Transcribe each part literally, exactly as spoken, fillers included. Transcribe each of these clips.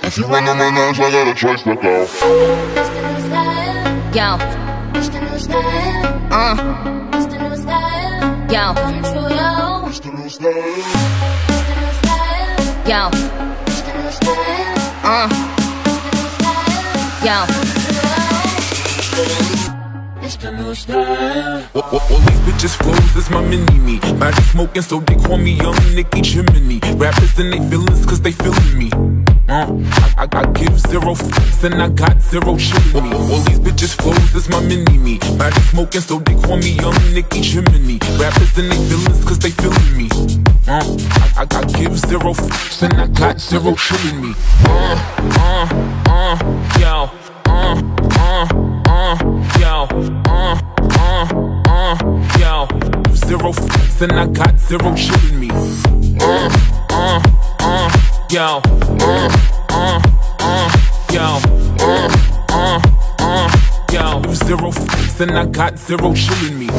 If you wanna manage, I got a choice to go. It's the new style. Yo, It's the new style. uh, It's the new style. yo, Control yo. It's the new style. It's the new style. yo, It's the new style. uh, It's the new style. yo. It's the new style. All, all, all these bitches flows is my mini-me. Body smoking, so they call me Young Nicky Chimney. Rappers and they feelings cause they feeling me. Uh, I, I, I give zero f***s and I got zero shitting me. All these bitches flows is my mini-me. Body smoking, so they call me Young Nicky Chimney. Rappers and they feelings cause they feeling me. Uh, I, I, I give zero f***s and I got zero shitting me. Uh, uh, uh, yo, uh, uh, uh, yo, uh, uh, uh, yo. Zero f***s and I got zero shitting me. Uh, uh, uh, yo, uh, uh, uh, yo, uh, uh, uh, yo. Zero f***s and I got zero shitting me.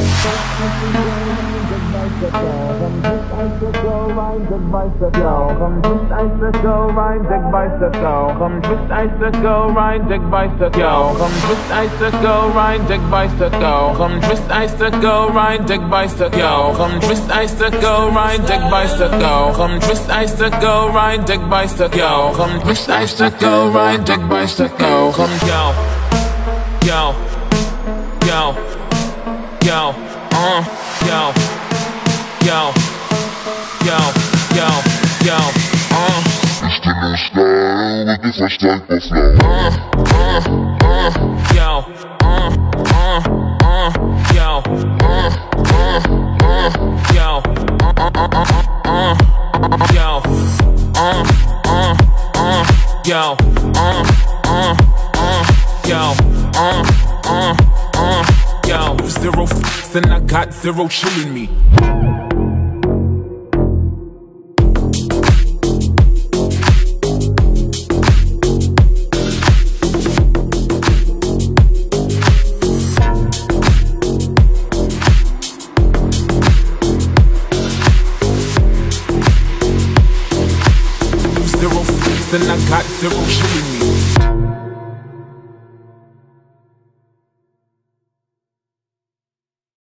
Come twist icicle, ride dick bicycle. Come twist icicle, ride dick bicycle. Come twist icicle, ride dick bicycle. Come twist icicle, ride dick bicycle. Come twist icicle, ride dick bicycle. Come twist icicle, ride dick bicycle. Come twist icicle, ride dick bicycle. Come yo, yo, yo, yo, uh, yo, yo. Yo, yo, yo, uh. It's the new style with the fresh type of flow. Uh, uh, uh, yo, uh, uh, uh, yo, uh, uh, uh, yo, uh, uh, uh, uh, uh, yo, uh, uh, uh, yo, uh, uh, uh, yo, uh, uh, uh, yo. Zero f***s and I got zero chilling me. And I got zero shilling me.